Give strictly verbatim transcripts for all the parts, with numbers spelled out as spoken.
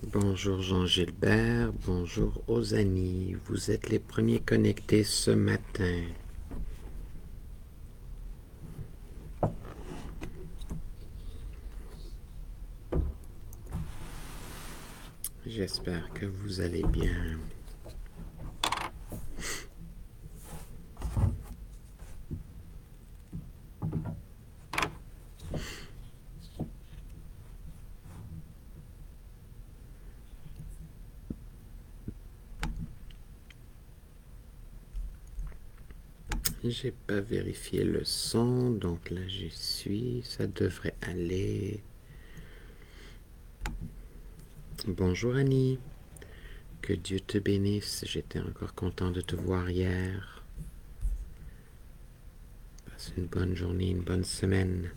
Bonjour Jean-Gilbert, bonjour aux amis. Vous êtes les premiers connectés ce matin. J'espère que vous allez bien. J'ai pas vérifié le son, donc là j'y suis. Ça devrait aller. Bonjour Annie. Que Dieu te bénisse. J'étais encore content de te voir hier. Passe une bonne journée, une bonne semaine.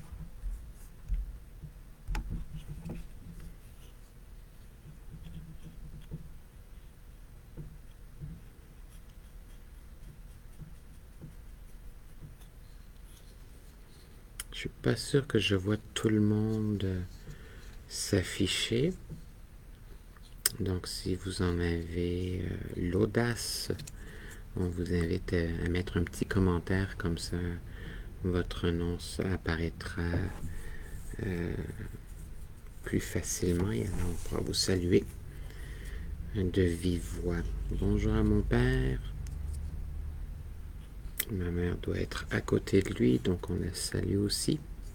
Je suis pas sûr que je vois tout le monde s'afficher. Donc si vous en avez euh, l'audace, on vous invite à, à mettre un petit commentaire, comme ça votre nom apparaîtra euh, plus facilement et alors on pourra vous saluer de vive voix. Bonjour à mon père. Ma mère doit être à côté de lui, donc on la salue aussi.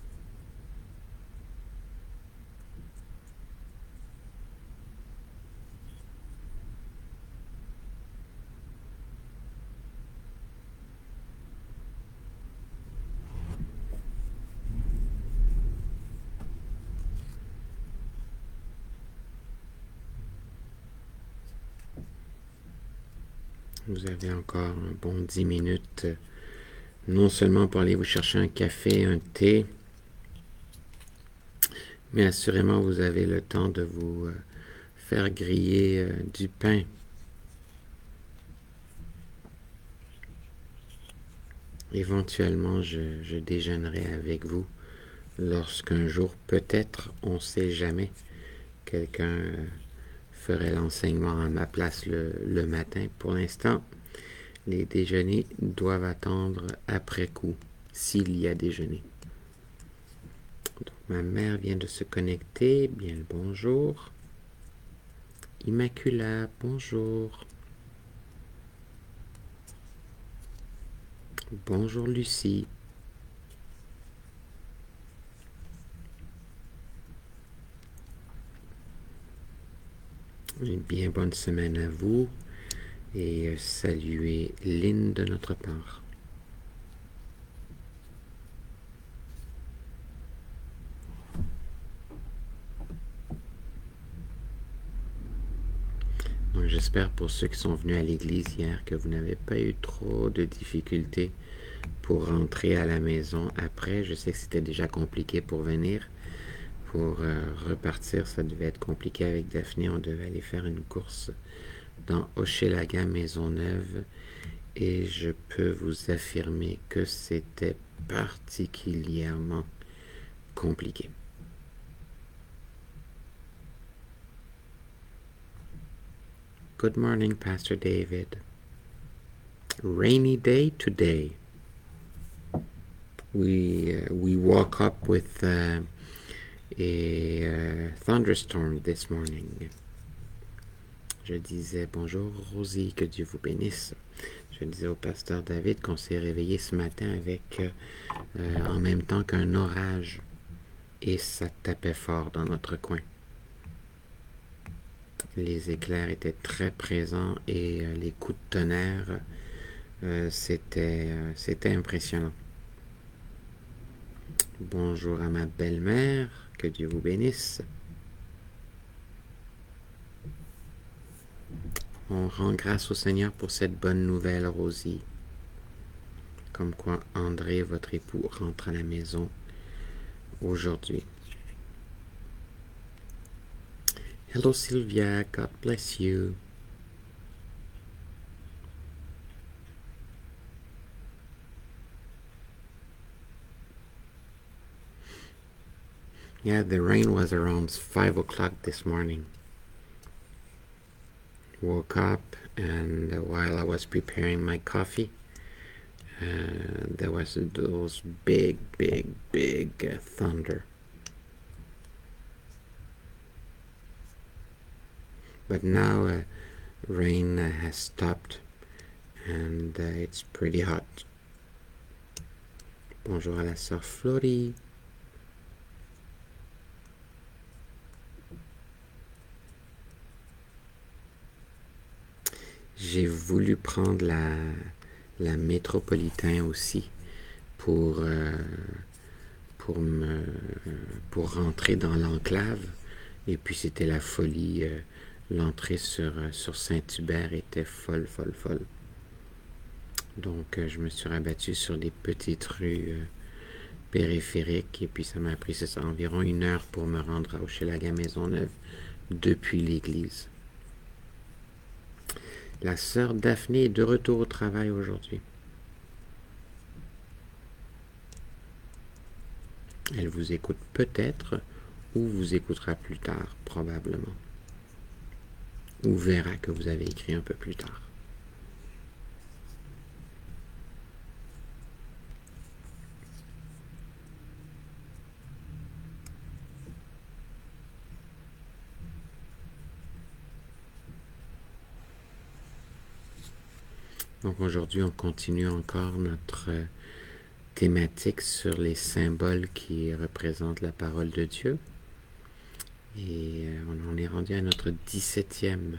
Vous avez encore un bon dix minutes, non seulement pour aller vous chercher un café, un thé, mais assurément vous avez le temps de vous faire griller euh, du pain. Éventuellement, je, je déjeunerai avec vous lorsqu'un jour, peut-être, on ne sait jamais, quelqu'un euh, ferait l'enseignement à ma place le, le matin. Pour l'instant, les déjeuners doivent attendre après coup, s'il y a déjeuner. Donc, ma mère vient de se connecter. Bien le bonjour. Immacula, bonjour. Bonjour Lucie. Une bien bonne semaine à vous et saluez Lynn de notre part. Donc j'espère pour ceux qui sont venus à l'église hier que vous n'avez pas eu trop de difficultés pour rentrer à la maison après. Je sais que c'était déjà compliqué pour venir. Pour euh, repartir, ça devait être compliqué avec Daphné. On devait aller faire une course dans Hochelaga Maisonneuve et je peux vous affirmer que c'était particulièrement compliqué. Good morning, Pastor David. Rainy day today. We uh, we woke up with uh, a uh, thunderstorm this morning. Je disais bonjour Rosie, que Dieu vous bénisse. Je disais au pasteur David qu'on s'est réveillé ce matin avec euh, en même temps qu'un orage et ça tapait fort dans notre coin. Les éclairs étaient très présents et euh, les coups de tonnerre, euh, c'était euh, c'était impressionnant. Bonjour à ma belle-mère, que Dieu vous bénisse. On rend grâce au Seigneur pour cette bonne nouvelle, Rosie. Comme quoi André, votre époux, rentre à la maison aujourd'hui. Hello Sylvia, God bless you. Yeah, the rain was around five o'clock this morning. woke up, and while I was preparing my coffee, uh, there was those big, big, big uh, thunder. But now uh, rain uh, has stopped, and uh, it's pretty hot. Bonjour à la sœur Florie. J'ai voulu prendre la, la métropolitain aussi pour, euh, pour, me, pour rentrer dans l'enclave. Et puis c'était la folie. Euh, L'entrée sur, sur Saint-Hubert était folle, folle, folle. Donc euh, je me suis rabattu sur des petites rues euh, périphériques. Et puis ça m'a pris ça, environ une heure pour me rendre à Hochelaga Maisonneuve depuis l'église. La sœur Daphné est de retour au travail aujourd'hui. Elle vous écoute peut-être ou vous écoutera plus tard, probablement. Ou verra que vous avez écrit un peu plus tard. Donc aujourd'hui, on continue encore notre thématique sur les symboles qui représentent la parole de Dieu. Et on en est rendu à notre dix-septième.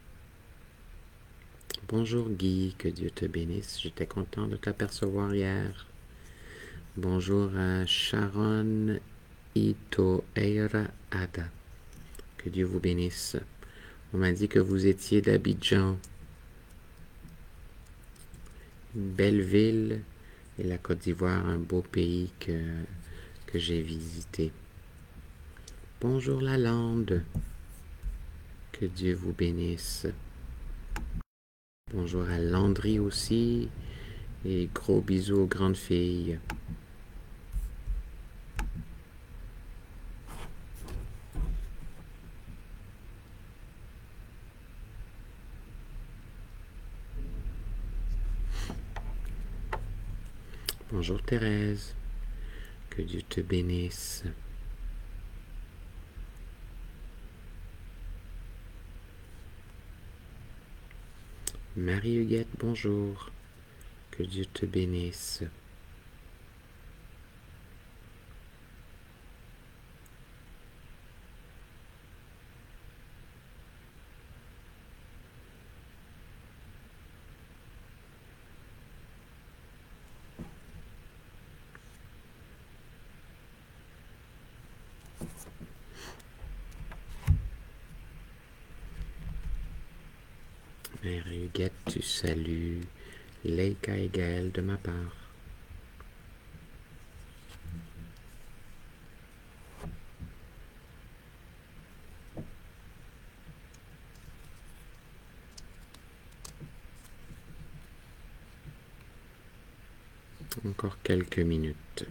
Bonjour Guy, que Dieu te bénisse. J'étais content de t'apercevoir hier. Bonjour à Sharon Itoeira Ada. Que Dieu vous bénisse. On m'a dit que vous étiez d'Abidjan. Une belle ville. Et la Côte d'Ivoire, un beau pays que, que j'ai visité. Bonjour Lalande. Que Dieu vous bénisse. Bonjour à Landry aussi. Et gros bisous aux grandes filles. Bonjour Thérèse. Que Dieu te bénisse. Marie-Huguette, bonjour. Que Dieu te bénisse. Marie-Huguette, tu salues Leika et Gaël de ma part. Encore quelques minutes.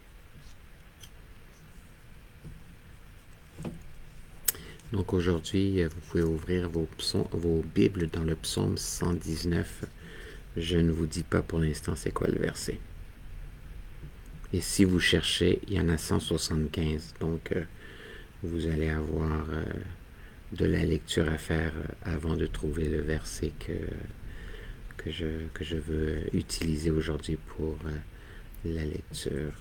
Donc aujourd'hui, vous pouvez ouvrir vos, psaumes, vos Bibles dans le psaume cent dix-neuf. Je ne vous dis pas pour l'instant c'est quoi le verset. Et si vous cherchez, il y en a cent soixante-quinze. Donc euh, vous allez avoir euh, de la lecture à faire avant de trouver le verset que, que, je, que je veux utiliser aujourd'hui pour euh, la lecture.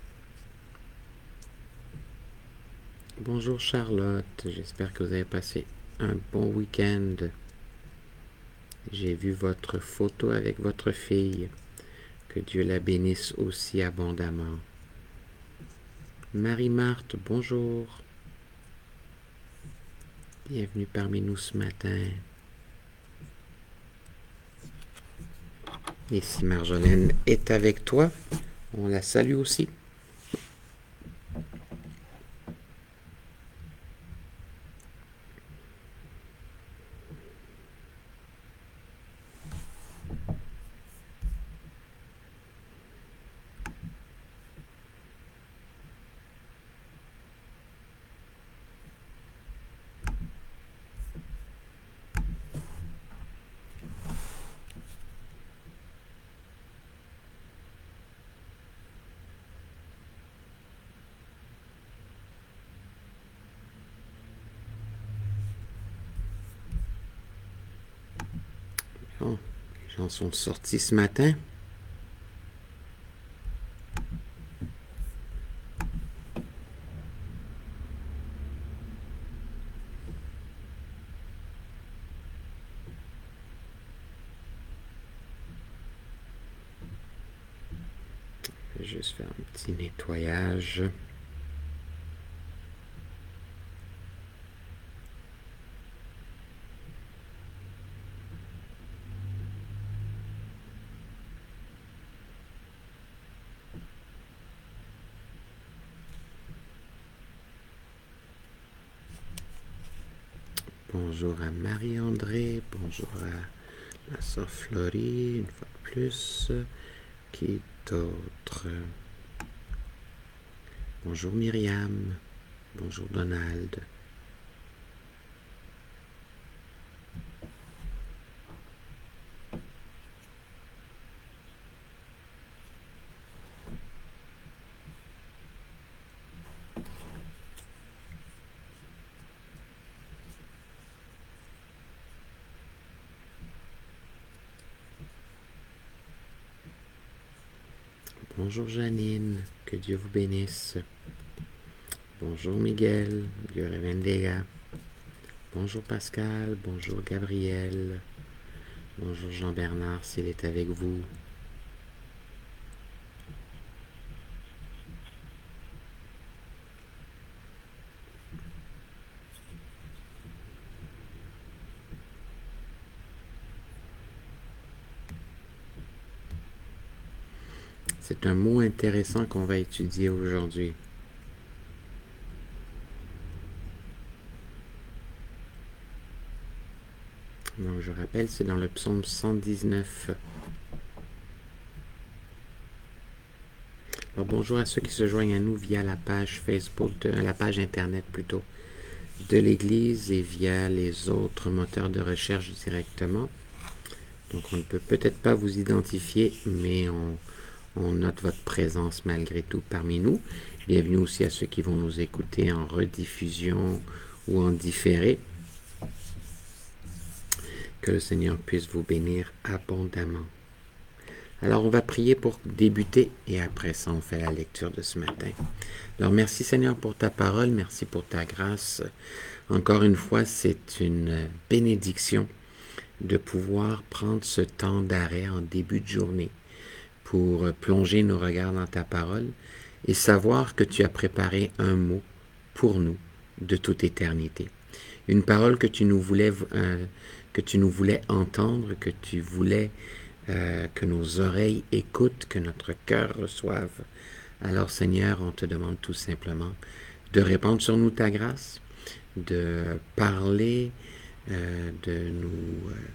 Bonjour Charlotte, j'espère que vous avez passé un bon week-end. J'ai vu votre photo avec votre fille. Que Dieu la bénisse aussi abondamment. Marie-Marthe, bonjour. Bienvenue parmi nous ce matin. Et si Marjolaine est avec toi, on la salue aussi. Bon, les gens sont sortis ce matin. Je vais juste faire un petit nettoyage. Bonjour à Marie-André, bonjour à la sœur Florie, une fois de plus. Qui d'autre? Bonjour Myriam, bonjour Donald. Bonjour Janine, que Dieu vous bénisse. Bonjour Miguel, Dieu bendiga. Bonjour Pascal, bonjour Gabriel. Bonjour Jean-Bernard, s'il est avec vous. C'est un mot intéressant qu'on va étudier aujourd'hui. Donc, je rappelle, c'est dans le psaume cent dix-neuf. Alors, bonjour à ceux qui se joignent à nous via la page Facebook, de, la page Internet plutôt, de l'Église et via les autres moteurs de recherche directement. Donc, on ne peut peut-être pas vous identifier, mais on, on note votre présence malgré tout parmi nous. Bienvenue aussi à ceux qui vont nous écouter en rediffusion ou en différé. Que le Seigneur puisse vous bénir abondamment. Alors, on va prier pour débuter et après ça, on fait la lecture de ce matin. Alors, merci Seigneur pour ta parole, merci pour ta grâce. Encore une fois, c'est une bénédiction de pouvoir prendre ce temps d'arrêt en début de journée pour plonger nos regards dans ta parole et savoir que tu as préparé un mot pour nous de toute éternité. Une parole que tu nous voulais, euh, que tu nous voulais entendre, que tu voulais euh, que nos oreilles écoutent, que notre cœur reçoive. Alors Seigneur, on te demande tout simplement de répandre sur nous ta grâce, de parler, euh, de nous... Euh,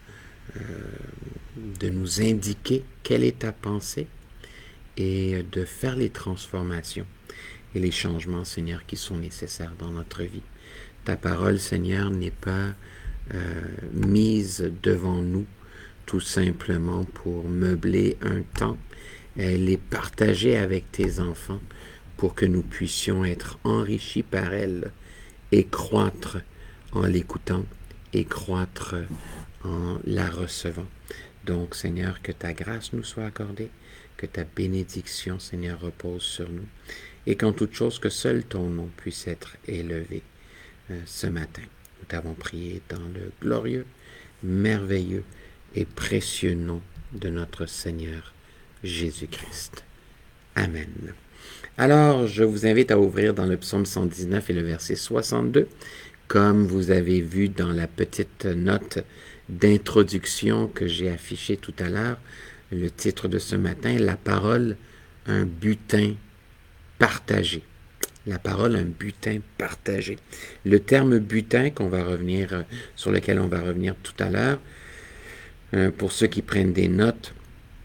de nous indiquer quelle est ta pensée et de faire les transformations et les changements, Seigneur, qui sont nécessaires dans notre vie. Ta parole, Seigneur, n'est pas euh, mise devant nous tout simplement pour meubler un temps. Elle est partagée avec tes enfants pour que nous puissions être enrichis par elle et croître en l'écoutant et croître en la recevant. Donc, Seigneur, que ta grâce nous soit accordée, que ta bénédiction, Seigneur, repose sur nous, et qu'en toute chose, que seul ton nom puisse être élevé euh, ce matin. Nous t'avons prié dans le glorieux, merveilleux et précieux nom de notre Seigneur Jésus-Christ. Amen. Alors, je vous invite à ouvrir dans le psaume cent dix-neuf et le verset soixante-deux, comme vous avez vu dans la petite note d'introduction que j'ai affichée tout à l'heure, le titre de ce matin, la parole, un butin partagé. La parole, un butin partagé. Le terme butin, qu'on va revenir, sur lequel on va revenir tout à l'heure, pour ceux qui prennent des notes,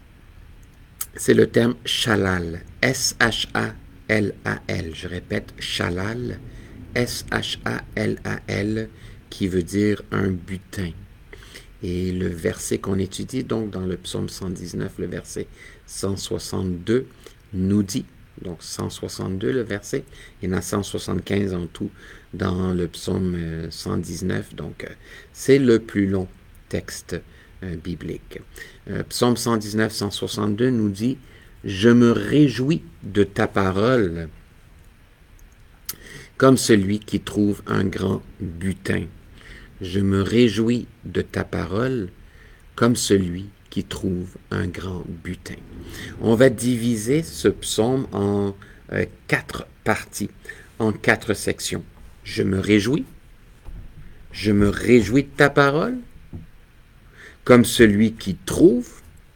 c'est le terme shalal, S H A L A L. Je répète, shalal, S H A L A L, qui veut dire un butin. Et le verset qu'on étudie, donc dans le psaume cent dix-neuf, le verset cent soixante-deux, nous dit, donc cent soixante-deux le verset, il y en a cent soixante-quinze en tout dans le psaume cent dix-neuf, donc c'est le plus long texte euh, biblique. Euh, Psaume cent dix-neuf, cent soixante-deux nous dit « Je me réjouis de ta parole comme celui qui trouve un grand butin. Je me réjouis de ta parole comme celui qui trouve un grand butin. » On va diviser ce psaume en euh, quatre parties, en quatre sections. Je me réjouis, je me réjouis de ta parole, comme celui qui trouve,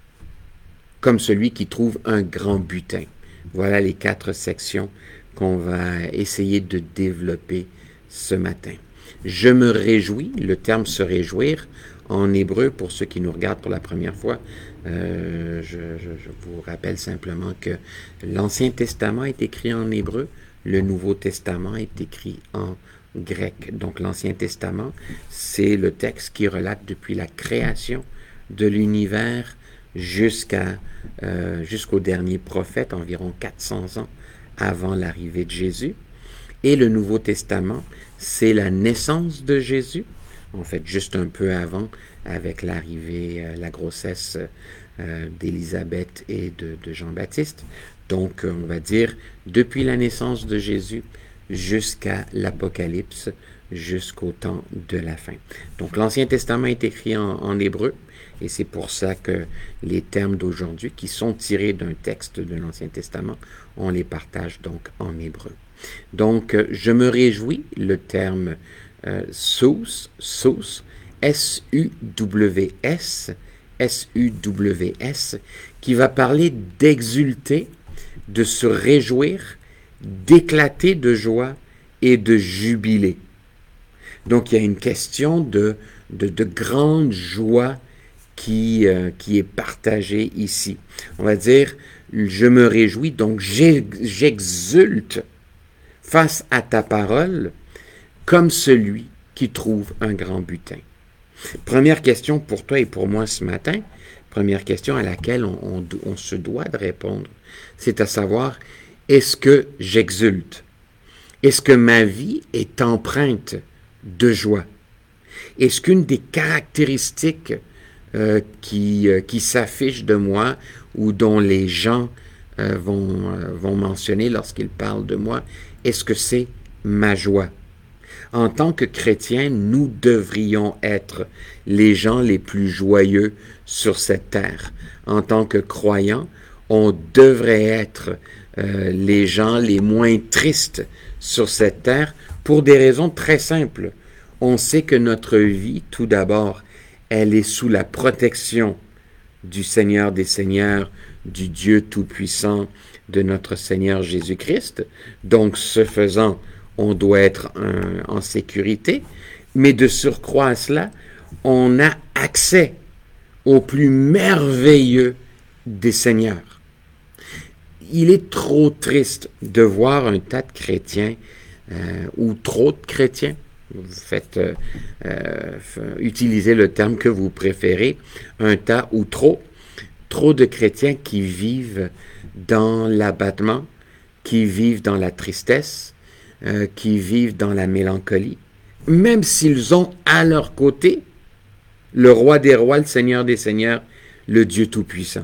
comme celui qui trouve un grand butin. Voilà les quatre sections qu'on va essayer de développer ce matin. Je me réjouis, le terme se réjouir, en hébreu, pour ceux qui nous regardent pour la première fois, euh, je, je, je vous rappelle simplement que l'Ancien Testament est écrit en hébreu, le Nouveau Testament est écrit en grec. Donc l'Ancien Testament, c'est le texte qui relate depuis la création de l'univers jusqu'à euh, jusqu'au dernier prophète, environ quatre cents ans avant l'arrivée de Jésus. Et le Nouveau Testament, c'est la naissance de Jésus, en fait juste un peu avant, avec l'arrivée, euh, la grossesse euh, d'Élisabeth et de, de Jean-Baptiste. Donc, on va dire, depuis la naissance de Jésus jusqu'à l'Apocalypse, jusqu'au temps de la fin. Donc, l'Ancien Testament est écrit en, en hébreu, et c'est pour ça que les termes d'aujourd'hui, qui sont tirés d'un texte de l'Ancien Testament, on les partage donc en hébreu. Donc, je me réjouis, le terme euh, sous, sous, S U W S, S U W S, qui va parler d'exulter, de se réjouir, d'éclater de joie et de jubiler. Donc, il y a une question de, de, de grande joie qui, euh, qui est partagée ici. On va dire, je me réjouis, donc j'exulte face à ta parole comme celui qui trouve un grand butin. Première question pour toi et pour moi ce matin, première question à laquelle on, on, on se doit de répondre, c'est à savoir, est-ce que j'exulte? Est-ce que ma vie est empreinte de joie? Est-ce qu'une des caractéristiques euh, qui, euh, qui s'affichent de moi ou dont les gens euh, vont, euh, vont mentionner lorsqu'ils parlent de moi, est-ce que c'est ma joie? En tant que chrétiens, nous devrions être les gens les plus joyeux sur cette terre. En tant que croyants, on devrait être euh, les gens les moins tristes sur cette terre pour des raisons très simples. On sait que notre vie, tout d'abord, elle est sous la protection du Seigneur des Seigneurs, du Dieu Tout-Puissant, de notre Seigneur Jésus-Christ. Donc, ce faisant, on doit être un, en sécurité, mais de surcroît à cela, on a accès au plus merveilleux des Seigneurs. Il est trop triste de voir un tas de chrétiens, euh, ou trop de chrétiens, vous faites euh, euh, utiliser le terme que vous préférez, un tas ou trop, trop de chrétiens qui vivent dans l'abattement, qui vivent dans la tristesse, euh, qui vivent dans la mélancolie, même s'ils ont à leur côté le roi des rois, le Seigneur des seigneurs, le Dieu Tout-Puissant.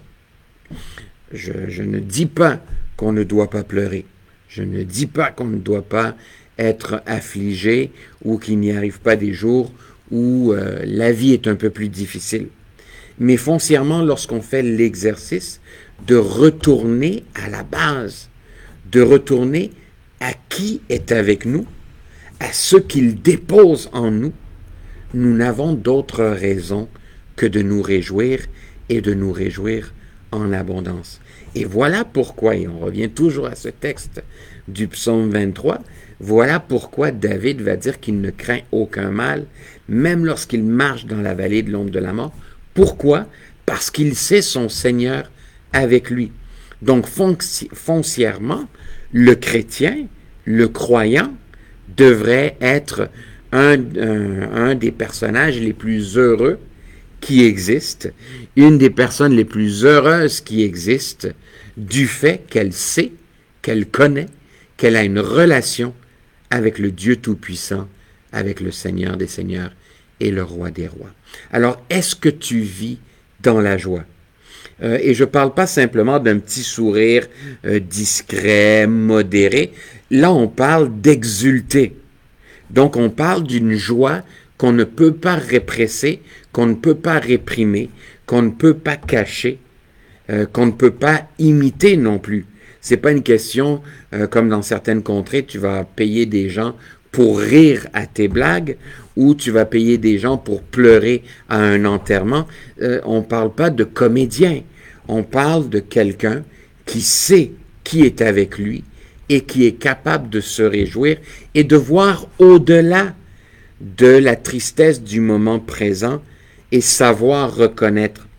Je, je ne dis pas qu'on ne doit pas pleurer. Je ne dis pas qu'on ne doit pas être affligé ou qu'il n'y arrive pas des jours où euh, la vie est un peu plus difficile. Mais foncièrement, lorsqu'on fait l'exercice de retourner à la base, de retourner à qui est avec nous, à ce qu'il dépose en nous, nous n'avons d'autre raison que de nous réjouir et de nous réjouir en abondance. Et voilà pourquoi, et on revient toujours à ce texte du psaume vingt-trois, voilà pourquoi David va dire qu'il ne craint aucun mal, même lorsqu'il marche dans la vallée de l'ombre de la mort. Pourquoi? Parce qu'il sait son Seigneur avec lui. Donc fonci- foncièrement, le chrétien, le croyant, devrait être un, un, un des personnages les plus heureux qui existent, une des personnes les plus heureuses qui existent, du fait qu'elle sait, qu'elle connaît, qu'elle a une relation avec le Dieu Tout-Puissant, avec le Seigneur des Seigneurs et le roi des rois. Alors, est-ce que tu vis dans la joie? Euh, et je ne parle pas simplement d'un petit sourire euh, discret, modéré. Là, on parle d'exulter. Donc, on parle d'une joie qu'on ne peut pas répresser, qu'on ne peut pas réprimer, qu'on ne peut pas cacher, euh, qu'on ne peut pas imiter non plus. C'est pas une question, euh, comme dans certaines contrées, tu vas payer des gens pour rire à tes blagues ou tu vas payer des gens pour pleurer à un enterrement. Euh, on ne parle pas de comédien. On parle de quelqu'un qui sait qui est avec lui et qui est capable de se réjouir et de voir au-delà de la tristesse du moment présent et savoir reconnaître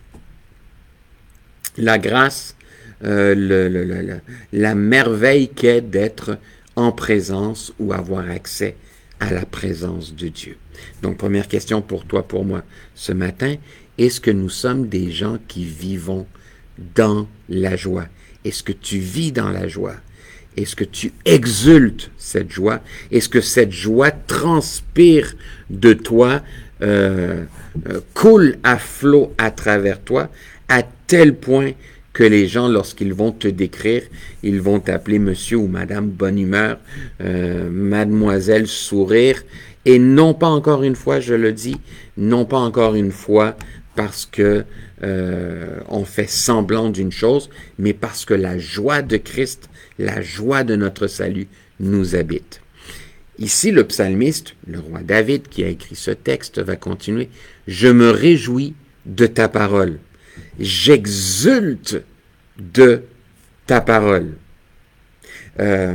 la grâce, euh, le, le, le, le, la merveille qu'est d'être en présence ou avoir accès à la présence de Dieu. Donc, première question pour toi, pour moi, ce matin, est-ce que nous sommes des gens qui vivons dans la joie? Est-ce que tu vis dans la joie? Est-ce que tu exultes cette joie? Est-ce que cette joie transpire de toi, euh, euh, coule à flot à travers toi, à tel point que les gens, lorsqu'ils vont te décrire, ils vont t'appeler monsieur ou madame bonne humeur, euh, mademoiselle sourire, et non pas encore une fois, je le dis, non pas encore une fois parce que euh, on fait semblant d'une chose, mais parce que la joie de Christ, la joie de notre salut nous habite. Ici, le psalmiste, le roi David, qui a écrit ce texte, va continuer. « Je me réjouis de ta parole. J'exulte de ta parole. Euh, »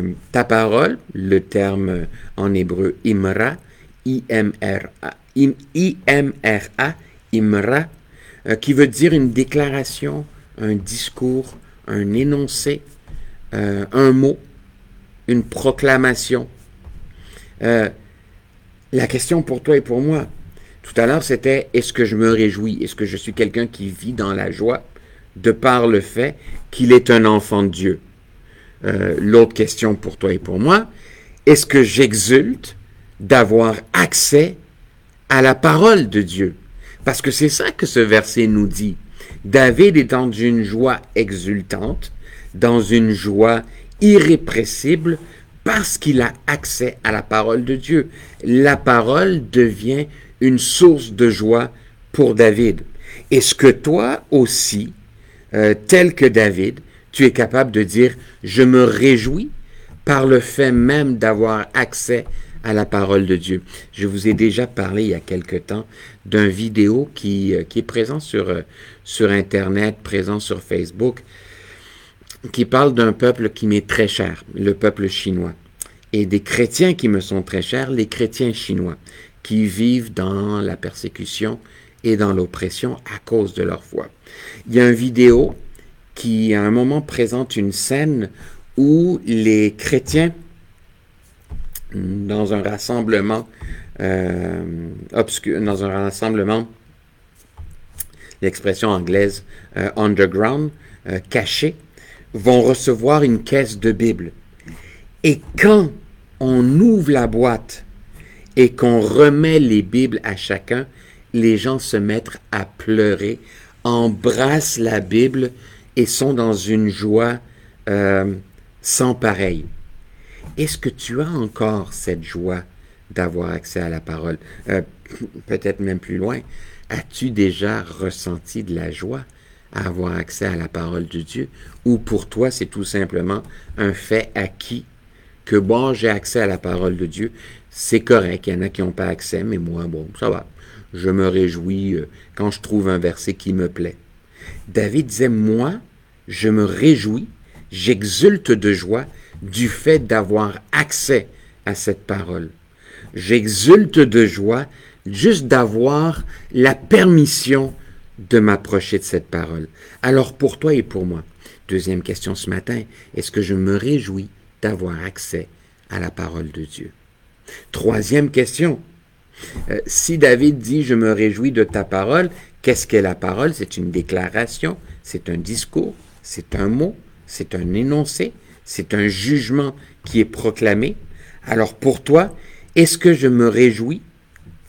Ta parole, le terme en hébreu « imra », I M R A, I M R A, imra, euh, qui veut dire une déclaration, un discours, un énoncé, euh, un mot, une proclamation. Euh, la question pour toi et pour moi, tout à l'heure, c'était est-ce que je me réjouis? Est-ce que je suis quelqu'un qui vit dans la joie de par le fait qu'il est un enfant de Dieu? Euh, l'autre question pour toi et pour moi, est-ce que j'exulte d'avoir accès à la parole de Dieu? Parce que c'est ça que ce verset nous dit. David est dans une joie exultante, dans une joie irrépressible, parce qu'il a accès à la parole de Dieu. La parole devient une source de joie pour David. Est-ce que toi aussi, euh, tel que David, tu es capable de dire « Je me réjouis par le fait même d'avoir accès à la parole de Dieu ». Je vous ai déjà parlé il y a quelque temps d'un vidéo qui, qui est présent sur, sur Internet, présent sur Facebook, qui parle d'un peuple qui m'est très cher, le peuple chinois, et des chrétiens qui me sont très chers, les chrétiens chinois, qui vivent dans la persécution et dans l'oppression à cause de leur foi. Il y a une vidéo qui, à un moment, présente une scène où les chrétiens, dans un rassemblement euh, obscur, dans un rassemblement, l'expression anglaise euh, underground, euh, caché, vont recevoir une caisse de Bible. Et quand on ouvre la boîte et qu'on remet les Bibles à chacun, les gens se mettent à pleurer, embrassent la Bible et sont dans une joie euh, sans pareil. Est-ce que tu as encore cette joie d'avoir accès à la parole? Euh, peut-être même plus loin, as-tu déjà ressenti de la joie à avoir accès à la parole de Dieu? Ou pour toi, c'est tout simplement un fait acquis que, bon, j'ai accès à la parole de Dieu, c'est correct, il y en a qui n'ont pas accès, mais moi, bon, ça va. Je me réjouis euh, quand je trouve un verset qui me plaît. David disait, moi, je me réjouis, j'exulte de joie du fait d'avoir accès à cette parole. J'exulte de joie juste d'avoir la permission de m'approcher de cette parole. Alors pour toi et pour moi, deuxième question ce matin, est-ce que je me réjouis d'avoir accès à la parole de Dieu? Troisième question, euh, si David dit « je me réjouis de ta parole », qu'est-ce qu'est la parole? C'est une déclaration, c'est un discours, c'est un mot, c'est un énoncé, c'est un jugement qui est proclamé. Alors pour toi, est-ce que je me réjouis?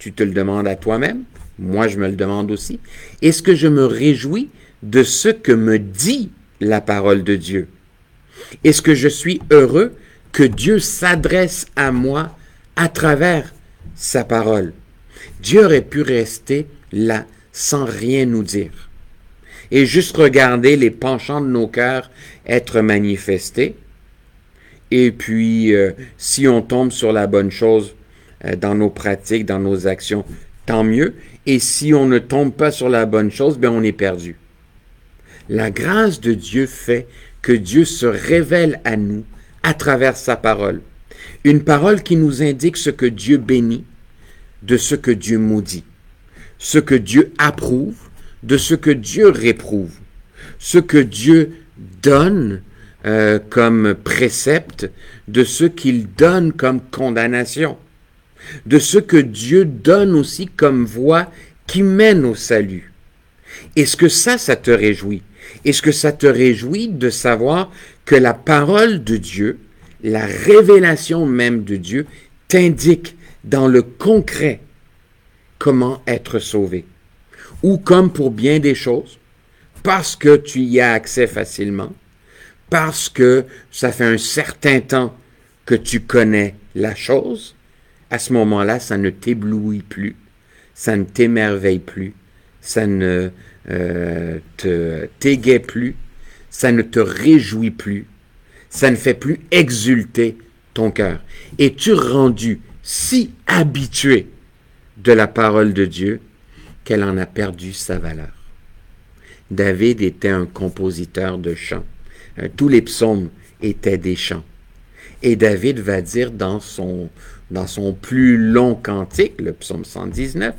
Tu te le demandes à toi-même, moi je me le demande aussi. Est-ce que je me réjouis de ce que me dit la parole de Dieu? Est-ce que je suis heureux que Dieu s'adresse à moi à travers sa parole? Dieu aurait pu rester là sans rien nous dire et juste regarder les penchants de nos cœurs être manifestés. Et puis, euh, si on tombe sur la bonne chose euh, dans nos pratiques, dans nos actions, tant mieux. Et si on ne tombe pas sur la bonne chose, bien on est perdu. La grâce de Dieu fait que Dieu se révèle à nous à travers sa parole. Une parole qui nous indique ce que Dieu bénit de ce que Dieu maudit, ce que Dieu approuve de ce que Dieu réprouve, ce que Dieu donne euh, comme précepte de ce qu'il donne comme condamnation, de ce que Dieu donne aussi comme voie qui mène au salut. Est-ce que ça, ça te réjouit? Est-ce que ça te réjouit de savoir que la parole de Dieu, la révélation même de Dieu, t'indique dans le concret comment être sauvé? Ou comme pour bien des choses, parce que tu y as accès facilement, parce que ça fait un certain temps que tu connais la chose, à ce moment-là, ça ne t'éblouit plus, ça ne t'émerveille plus, ça ne euh, te t'égaie plus, ça ne te réjouit plus, ça ne fait plus exulter ton cœur. Es-tu rendu si habitué de la parole de Dieu qu'elle en a perdu sa valeur? David était un compositeur de chants. Tous les psaumes étaient des chants. Et David va dire dans son, dans son plus long cantique, le psaume cent dix-neuf,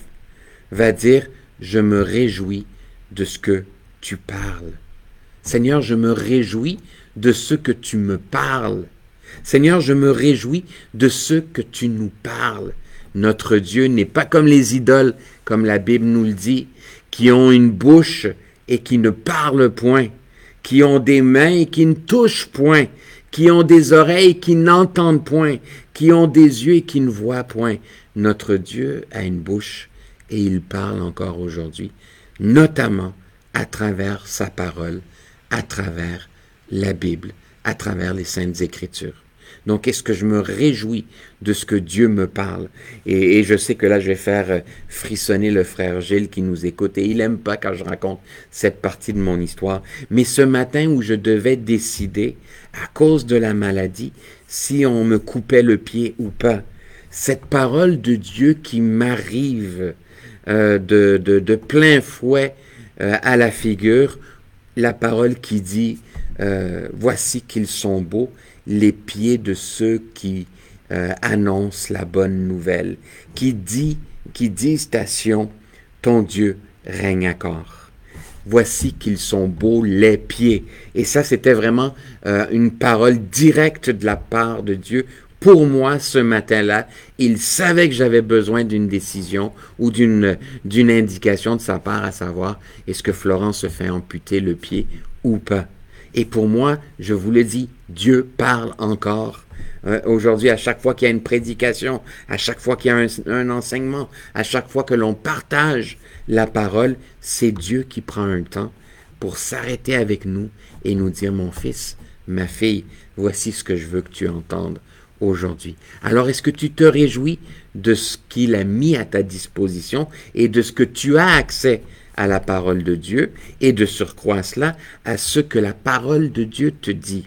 va dire « Je me réjouis de ce que tu parles. Seigneur, je me réjouis de ce que tu me parles. Seigneur, je me réjouis de ce que tu nous parles. » Notre Dieu n'est pas comme les idoles, comme la Bible nous le dit, qui ont une bouche et qui ne parlent point, qui ont des mains et qui ne touchent point, qui ont des oreilles qui n'entendent point, qui ont des yeux et qui ne voient point. Notre Dieu a une bouche et il parle encore aujourd'hui, notamment à travers sa parole, à travers la Bible, à travers les Saintes Écritures. Donc, est-ce que je me réjouis de ce que Dieu me parle? Et, et je sais que là, je vais faire frissonner le frère Gilles qui nous écoute. Et il n'aime pas quand je raconte cette partie de mon histoire. Mais ce matin où je devais décider, à cause de la maladie, si on me coupait le pied ou pas, cette parole de Dieu qui m'arrive euh, de, de, de plein fouet euh, à la figure, la parole qui dit euh, « Voici qu'ils sont beaux », les pieds de ceux qui euh, annoncent la bonne nouvelle, qui dit, qui disent à Sion, ton Dieu règne encore. Voici qu'ils sont beaux les pieds. Et ça, c'était vraiment euh, une parole directe de la part de Dieu. Pour moi, ce matin-là, il savait que j'avais besoin d'une décision ou d'une d'une indication de sa part, à savoir, est-ce que Florence se fait amputer le pied ou pas? Et pour moi, je vous le dis, Dieu parle encore. Euh, aujourd'hui, à chaque fois qu'il y a une prédication, à chaque fois qu'il y a un, un enseignement, à chaque fois que l'on partage la parole, c'est Dieu qui prend un temps pour s'arrêter avec nous et nous dire, mon fils, ma fille, voici ce que je veux que tu entendes aujourd'hui. Alors, est-ce que tu te réjouis de ce qu'il a mis à ta disposition et de ce que tu as accès à la parole de Dieu et de surcroît cela à ce que la parole de Dieu te dit?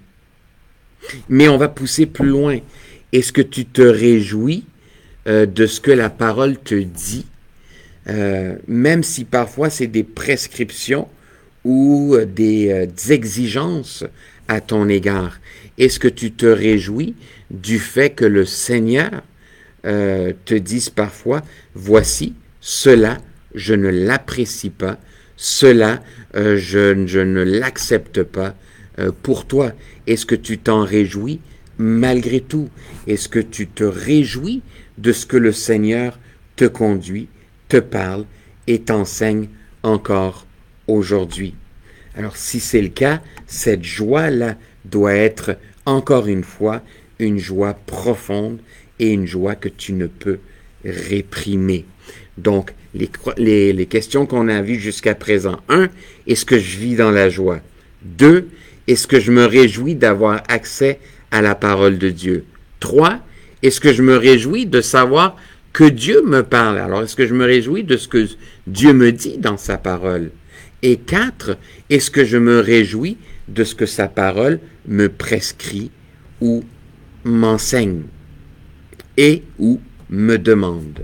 Mais on va pousser plus loin. Est-ce que tu te réjouis euh, de ce que la parole te dit, euh, même si parfois c'est des prescriptions ou euh, des, euh, des exigences à ton égard? Est-ce que tu te réjouis du fait que le Seigneur euh, te dise parfois, voici, cela, je ne l'apprécie pas, cela, euh, je, je ne l'accepte pas euh, pour toi. Est-ce que tu t'en réjouis malgré tout? Est-ce que tu te réjouis de ce que le Seigneur te conduit, te parle et t'enseigne encore aujourd'hui? Alors, si c'est le cas, cette joie-là doit être, encore une fois, une joie profonde et une joie que tu ne peux réprimer. Donc, les, les, les questions qu'on a vues jusqu'à présent. Un, est-ce que je vis dans la joie? Deux, est-ce que je me réjouis d'avoir accès à la parole de Dieu? Trois, est-ce que je me réjouis de savoir que Dieu me parle? Alors, est-ce que je me réjouis de ce que Dieu me dit dans sa parole? Et quatre, est-ce que je me réjouis de ce que sa parole me prescrit ou m'enseigne et ou me demande?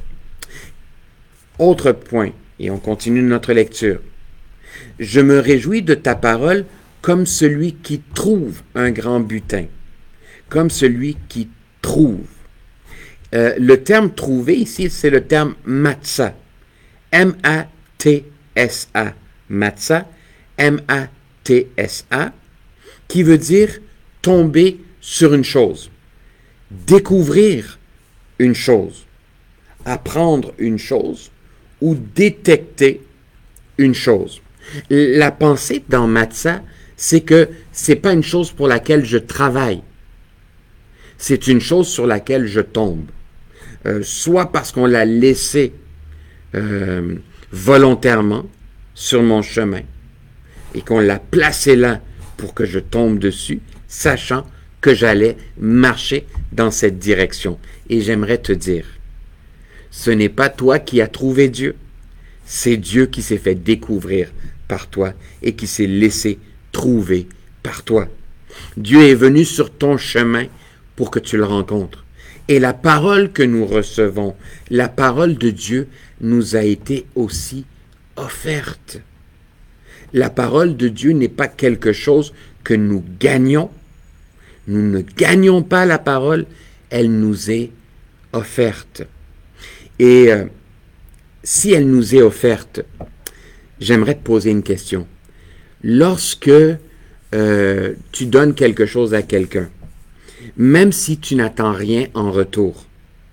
Autre point, et on continue notre lecture. Je me réjouis de ta parole comme celui qui trouve un grand butin, comme celui qui trouve. Euh, le terme trouver ici, c'est le terme matzah, M A T S A, matzah, M A T S A, qui veut dire tomber sur une chose, découvrir une chose, apprendre une chose ou détecter une chose. La pensée dans matzah, c'est que c'est pas une chose pour laquelle je travaille, c'est une chose sur laquelle je tombe. Euh, soit parce qu'on l'a laissé euh, volontairement sur mon chemin et qu'on l'a placé là pour que je tombe dessus, sachant que j'allais marcher dans cette direction. Et j'aimerais te dire, ce n'est pas toi qui as trouvé Dieu, c'est Dieu qui s'est fait découvrir par toi et qui s'est laissé trouver par toi. Dieu est venu sur ton chemin pour que tu le rencontres. Et la parole que nous recevons, la parole de Dieu, nous a été aussi offerte. La parole de Dieu n'est pas quelque chose que nous gagnons. Nous ne gagnons pas la parole, elle nous est offerte. Et euh, si elle nous est offerte, j'aimerais te poser une question. Lorsque euh, tu donnes quelque chose à quelqu'un, même si tu n'attends rien en retour,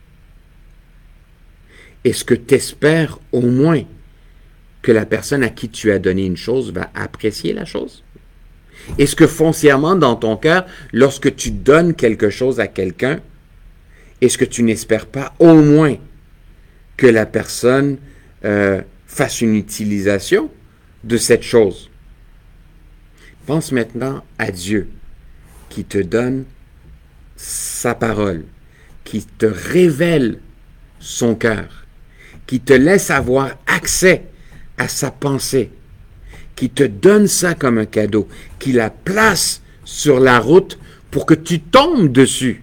est-ce que tu espères au moins que la personne à qui tu as donné une chose va apprécier la chose? Est-ce que foncièrement dans ton cœur, lorsque tu donnes quelque chose à quelqu'un, est-ce que tu n'espères pas au moins que la personne euh, fasse une utilisation de cette chose? Pense maintenant à Dieu qui te donne sa parole, qui te révèle son cœur, qui te laisse avoir accès à sa pensée, qui te donne ça comme un cadeau, qui la place sur la route pour que tu tombes dessus.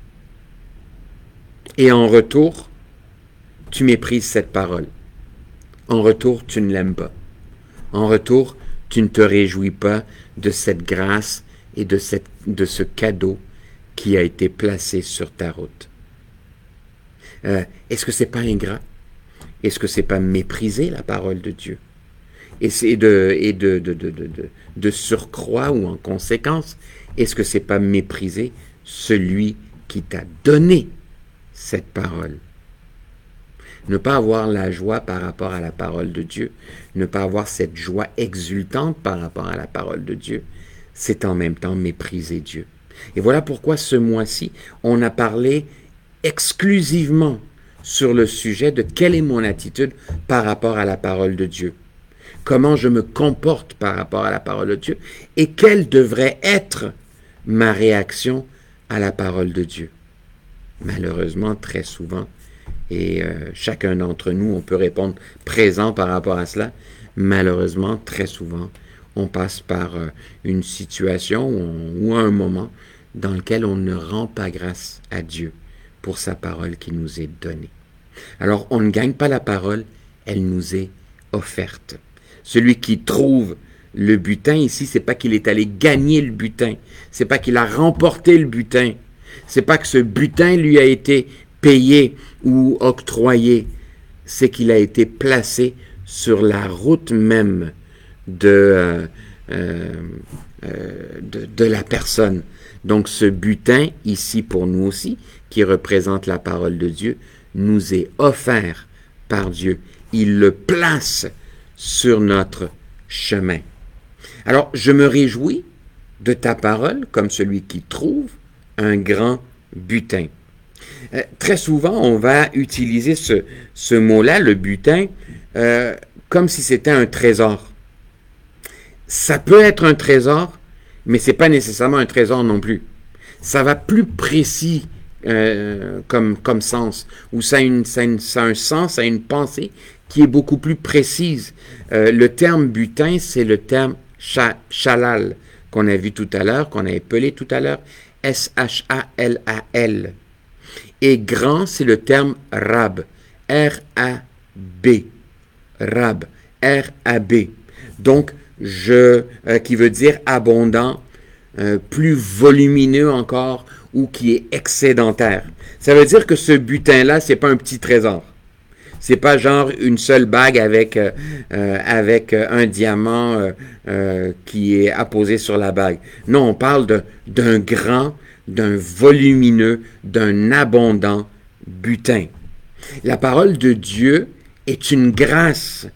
Et en retour, tu méprises cette parole. En retour, tu ne l'aimes pas. En retour, tu ne te réjouis pas de cette grâce et de, cette, de ce cadeau qui a été placé sur ta route. Euh, est-ce que c'est pas ingrat? Est-ce que c'est pas mépriser la parole de Dieu? Et, c'est de, et de, de, de, de, de, de surcroît ou en conséquence, est-ce que c'est pas mépriser celui qui t'a donné cette parole? Ne pas avoir la joie par rapport à la parole de Dieu, ne pas avoir cette joie exultante par rapport à la parole de Dieu, c'est en même temps mépriser Dieu. Et voilà pourquoi ce mois-ci, on a parlé exclusivement sur le sujet de quelle est mon attitude par rapport à la parole de Dieu. Comment je me comporte par rapport à la parole de Dieu et quelle devrait être ma réaction à la parole de Dieu. Malheureusement, très souvent, et euh, chacun d'entre nous, on peut répondre présent par rapport à cela, malheureusement, très souvent, on passe par euh, une situation ou, on, ou un moment dans lequel on ne rend pas grâce à Dieu pour sa parole qui nous est donnée. Alors, on ne gagne pas la parole, elle nous est offerte. Celui qui trouve le butin ici, c'est pas qu'il est allé gagner le butin, c'est pas qu'il a remporté le butin, c'est pas que ce butin lui a été payé ou octroyé, c'est qu'il a été placé sur la route même de, euh, euh, de, de la personne. Donc ce butin, ici pour nous aussi, qui représente la parole de Dieu, nous est offert par Dieu. Il le place sur notre chemin. Alors, je me réjouis de ta parole comme celui qui trouve un grand butin. Euh, très souvent, on va utiliser ce, ce mot-là, le butin, euh, comme si c'était un trésor. Ça peut être un trésor, mais c'est pas nécessairement un trésor non plus. Ça va plus précis euh, comme, comme sens, ou ça a, une, ça, a une, ça a un sens, ça a une pensée qui est beaucoup plus précise. Euh, le terme butin, c'est le terme shalal, qu'on a vu tout à l'heure, qu'on a épelé tout à l'heure, S H A L A L. Et grand, c'est le terme rab, R A B, rab, R A B. Donc, je, euh, qui veut dire abondant, euh, plus volumineux encore, ou qui est excédentaire. Ça veut dire que ce butin-là, c'est pas un petit trésor. C'est pas genre une seule bague avec, euh, euh, avec un diamant euh, euh, qui est apposé sur la bague. Non, on parle de, d'un grand, d'un volumineux, d'un abondant butin. La parole de Dieu est une grâce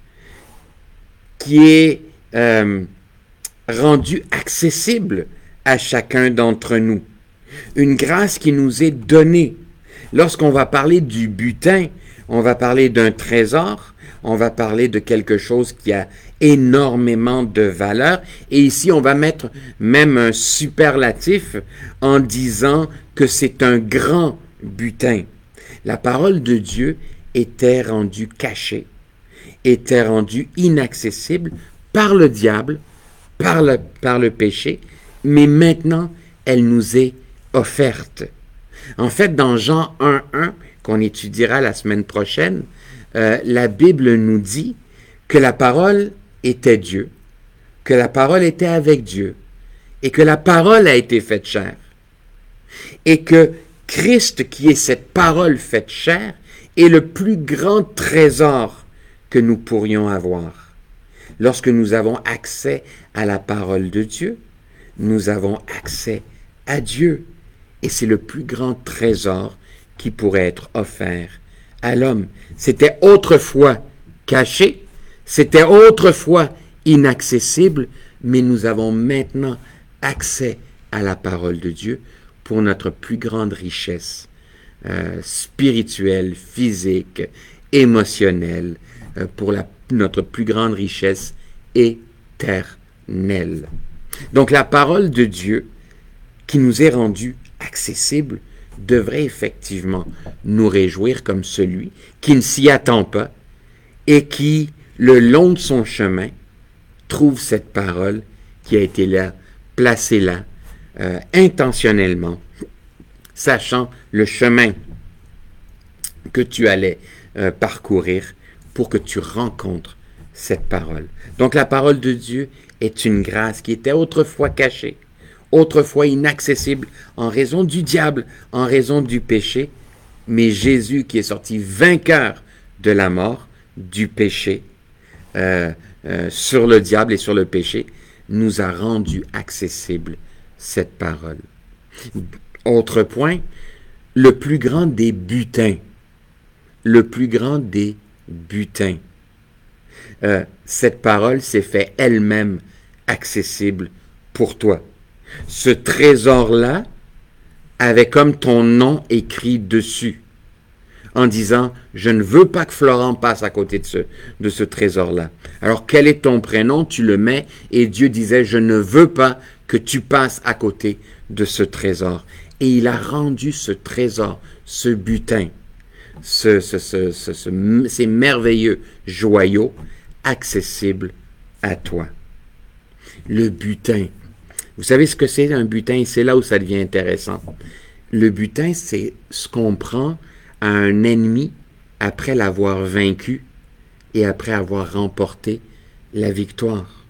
qui est euh, rendue accessible à chacun d'entre nous. Une grâce qui nous est donnée. Lorsqu'on va parler du butin, on va parler d'un trésor, on va parler de quelque chose qui a énormément de valeur. Et ici, on va mettre même un superlatif en disant que c'est un grand butin. La parole de Dieu était rendue cachée, était rendue inaccessible par le diable, par le, par le péché, mais maintenant, elle nous est offerte. En fait, dans Jean un un, qu'on étudiera la semaine prochaine, euh, la Bible nous dit que la parole était Dieu, que la parole était avec Dieu, et que la parole a été faite chair. Et que Christ, qui est cette parole faite chair, est le plus grand trésor que nous pourrions avoir. Lorsque nous avons accès à la parole de Dieu, nous avons accès à Dieu. Et c'est le plus grand trésor qui pourrait être offert à l'homme. C'était autrefois caché, c'était autrefois inaccessible, mais nous avons maintenant accès à la parole de Dieu pour notre plus grande richesse euh, spirituelle, physique, émotionnelle, euh, pour la, notre plus grande richesse éternelle. Donc la parole de Dieu qui nous est rendue accessible devrait effectivement nous réjouir comme celui qui ne s'y attend pas et qui, le long de son chemin, trouve cette parole qui a été là, placée là, euh, intentionnellement, sachant le chemin que tu allais euh, parcourir pour que tu rencontres cette parole. Donc la parole de Dieu est une grâce qui était autrefois cachée, autrefois inaccessible en raison du diable, en raison du péché, mais Jésus qui est sorti vainqueur de la mort, du péché, euh, euh, sur le diable et sur le péché, nous a rendu accessible cette parole. Autre point, le plus grand des butins, le plus grand des butins. Euh, cette parole s'est fait elle-même accessible pour toi. Ce trésor-là avait comme ton nom écrit dessus, en disant « Je ne veux pas que Florent passe à côté de ce, de ce trésor-là. » Alors, quel est ton prénom? Tu le mets, et Dieu disait « Je ne veux pas que tu passes à côté de ce trésor. » Et il a rendu ce trésor, ce butin, ce, ce, ce, ce, ce, ces merveilleux joyaux accessibles à toi. Le butin. Vous savez ce que c'est un butin? C'est là où ça devient intéressant. Le butin, c'est ce qu'on prend à un ennemi après l'avoir vaincu et après avoir remporté la victoire.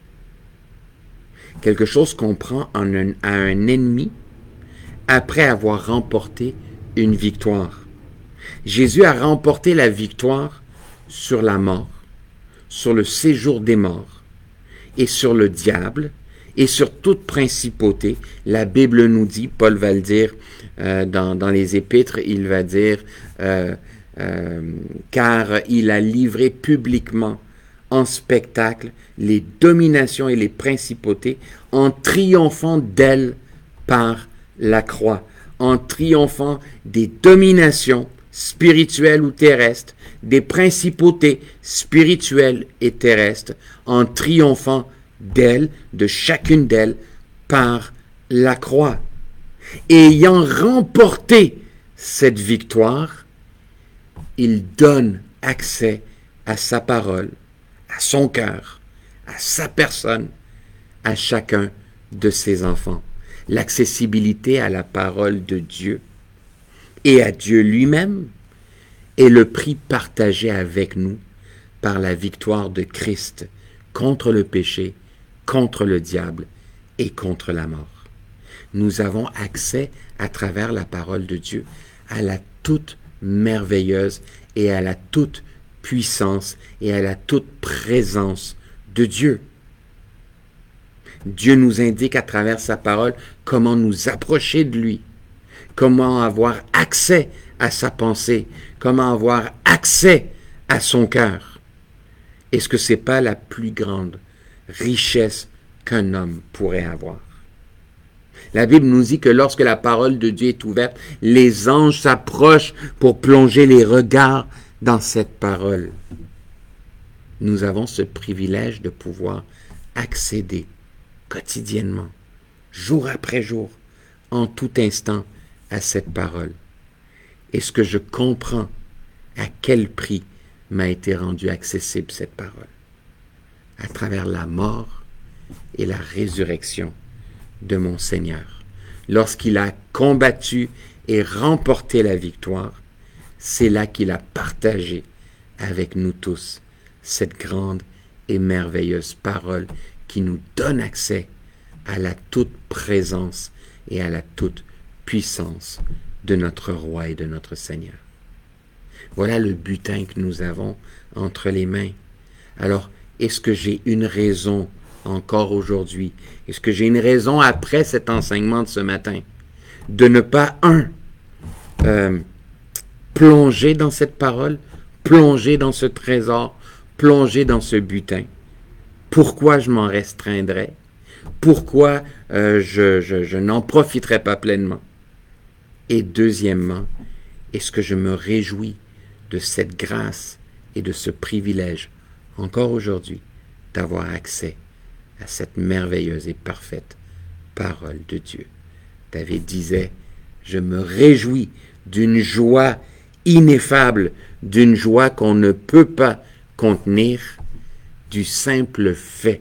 Quelque chose qu'on prend en un, à un ennemi après avoir remporté une victoire. Jésus a remporté la victoire sur la mort, sur le séjour des morts et sur le diable et sur toute principauté. La Bible nous dit, Paul va le dire euh, dans, dans les Épîtres, il va dire euh, euh, car il a livré publiquement en spectacle les dominations et les principautés en triomphant d'elles par la croix, en triomphant des dominations spirituelles ou terrestres, des principautés spirituelles et terrestres, en triomphant d'elles, de chacune d'elles, par la croix. Et ayant remporté cette victoire, il donne accès à sa parole, à son cœur, à sa personne, à chacun de ses enfants. L'accessibilité à la parole de Dieu et à Dieu lui-même est le prix partagé avec nous par la victoire de Christ contre le péché, contre le diable et contre la mort. Nous avons accès à travers la parole de Dieu à la toute merveilleuse et à la toute puissance et à la toute présence de Dieu. Dieu nous indique à travers sa parole comment nous approcher de lui, comment avoir accès à sa pensée, comment avoir accès à son cœur. Est-ce que ce n'est pas la plus grande richesse qu'un homme pourrait avoir? La Bible nous dit que lorsque la parole de Dieu est ouverte, les anges s'approchent pour plonger les regards dans cette parole. Nous avons ce privilège de pouvoir accéder quotidiennement, jour après jour, en tout instant, à cette parole. Est-ce que je comprends à quel prix m'a été rendue accessible cette parole? À travers la mort et la résurrection de mon Seigneur. Lorsqu'il a combattu et remporté la victoire, c'est là qu'il a partagé avec nous tous cette grande et merveilleuse parole qui nous donne accès à la toute présence et à la toute puissance de notre Roi et de notre Seigneur. Voilà le butin que nous avons entre les mains. Alors, est-ce que j'ai une raison encore aujourd'hui? Est-ce que j'ai une raison après cet enseignement de ce matin de ne pas, un, euh, plonger dans cette parole, plonger dans ce trésor, plonger dans ce butin? Pourquoi je m'en restreindrais? Pourquoi euh, je, je, je n'en profiterai pas pleinement? Et deuxièmement, est-ce que je me réjouis de cette grâce et de ce privilège, encore aujourd'hui, d'avoir accès à cette merveilleuse et parfaite parole de Dieu? David disait, « Je me réjouis d'une joie ineffable, d'une joie qu'on ne peut pas contenir, du simple fait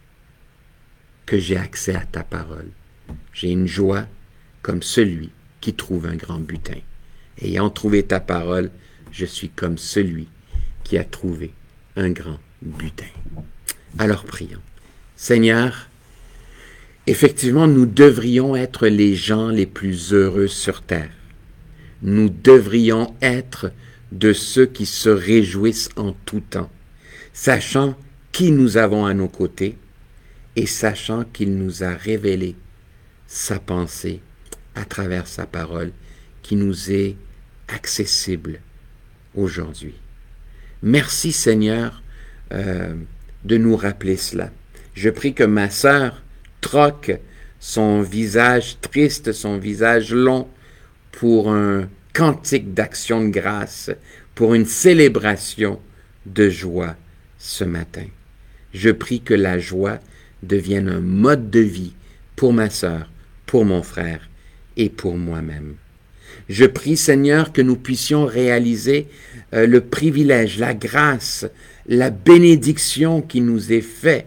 que j'ai accès à ta parole. J'ai une joie comme celui qui trouve un grand butin. Ayant trouvé ta parole, je suis comme celui qui a trouvé un grand butin. » Alors prions. Seigneur, effectivement, nous devrions être les gens les plus heureux sur terre. Nous devrions être de ceux qui se réjouissent en tout temps, sachant qui nous avons à nos côtés et sachant qu'il nous a révélé sa pensée à travers sa parole qui nous est accessible aujourd'hui. Merci Seigneur euh, de nous rappeler cela. Je prie que ma sœur troque son visage triste, son visage long, pour un cantique d'action de grâce, pour une célébration de joie ce matin. Je prie que la joie devienne un mode de vie pour ma sœur, pour mon frère et pour moi-même. Je prie, Seigneur, que nous puissions réaliser euh, le privilège, la grâce, la bénédiction qui nous est faite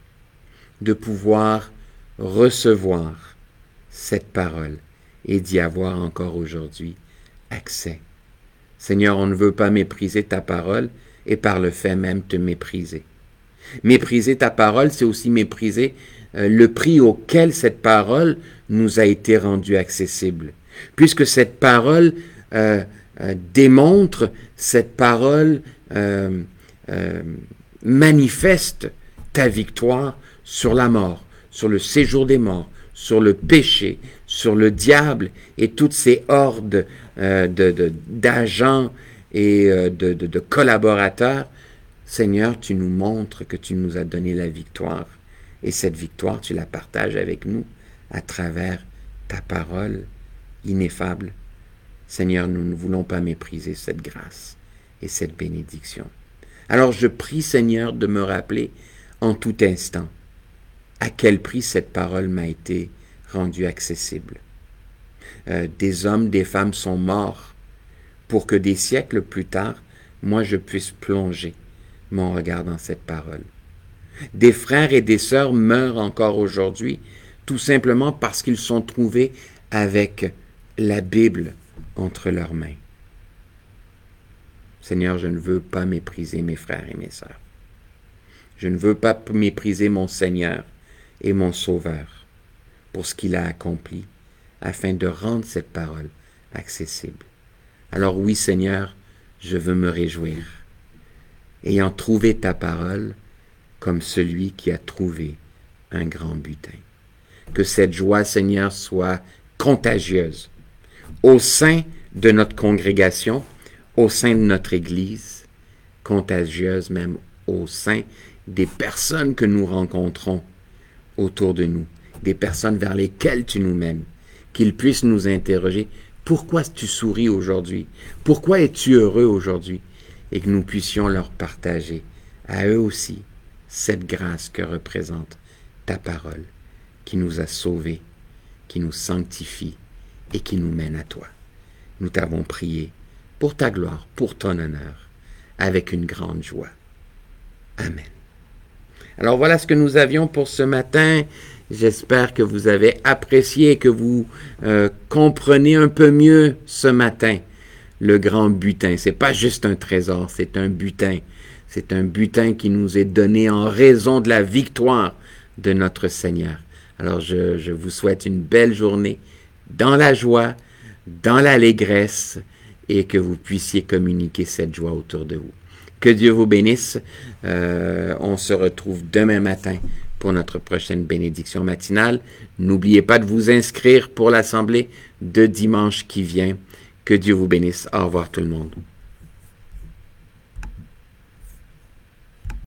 de pouvoir recevoir cette parole et d'y avoir encore aujourd'hui accès. Seigneur, on ne veut pas mépriser ta parole et par le fait même te mépriser. Mépriser ta parole, c'est aussi mépriser euh, le prix auquel cette parole nous a été rendue accessible. Puisque cette parole euh, euh, démontre, cette parole euh, euh, manifeste ta victoire sur la mort, sur le séjour des morts, sur le péché, sur le diable et toutes ces hordes euh, de, de, d'agents et euh, de, de, de collaborateurs. Seigneur, tu nous montres que tu nous as donné la victoire. Et cette victoire, tu la partages avec nous à travers ta parole ineffable. Seigneur, nous ne voulons pas mépriser cette grâce et cette bénédiction. Alors je prie, Seigneur, de me rappeler en tout instant à quel prix cette parole m'a été rendue accessible. Euh, des hommes, des femmes sont morts pour que des siècles plus tard, moi je puisse plonger mon regard dans cette parole. Des frères et des sœurs meurent encore aujourd'hui, tout simplement parce qu'ils sont trouvés avec la Bible entre leurs mains. Seigneur, je ne veux pas mépriser mes frères et mes sœurs. Je ne veux pas mépriser mon Seigneur et mon Sauveur pour ce qu'il a accompli, afin de rendre cette parole accessible. Alors oui, Seigneur, je veux me réjouir, ayant trouvé ta parole comme celui qui a trouvé un grand butin. Que cette joie, Seigneur, soit contagieuse au sein de notre congrégation, au sein de notre Église, contagieuse même au sein des personnes que nous rencontrons autour de nous, des personnes vers lesquelles tu nous mènes, qu'ils puissent nous interroger. Pourquoi tu souris aujourd'hui? Pourquoi es-tu heureux aujourd'hui? Et que nous puissions leur partager à eux aussi cette grâce que représente ta parole, qui nous a sauvés, qui nous sanctifie et qui nous mène à toi. Nous t'avons prié pour ta gloire, pour ton honneur, avec une grande joie. Amen. Alors voilà ce que nous avions pour ce matin. J'espère que vous avez apprécié, que vous euh, comprenez un peu mieux ce matin le grand butin. C'est pas juste un trésor, c'est un butin. C'est un butin qui nous est donné en raison de la victoire de notre Seigneur. Alors je, je vous souhaite une belle journée dans la joie, dans l'allégresse, et que vous puissiez communiquer cette joie autour de vous. Que Dieu vous bénisse. Euh, on se retrouve demain matin pour notre prochaine bénédiction matinale. N'oubliez pas de vous inscrire pour l'assemblée de dimanche qui vient. Que Dieu vous bénisse. Au revoir tout le monde.